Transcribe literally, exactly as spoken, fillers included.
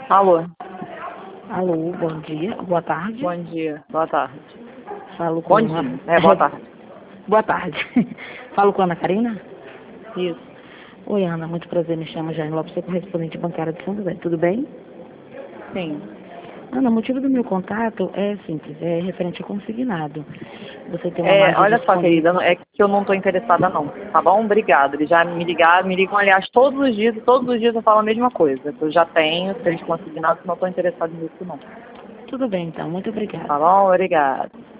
Alô. Alô, bom dia, boa tarde. Bom dia, boa tarde. Falo com Bom a... dia, é, boa tarde. Boa tarde. Falo com a Ana Karina? Isso. Oi, Ana, muito prazer, me chamo Jane Lopes, sou correspondente bancária de São José, tudo bem? Sim. Ana, o motivo do meu contato é simples, é referente a consignado. Você tem uma É, margem olha só, disponível... querida, é que eu não estou interessada não, tá bom? Obrigada. Eles já me ligaram, me ligam, aliás, todos os dias, e todos os dias eu falo a mesma coisa. Que eu já tenho, se eles consignados, não estou interessada nisso não. Tudo bem, então, muito obrigada. Tá bom? Obrigada.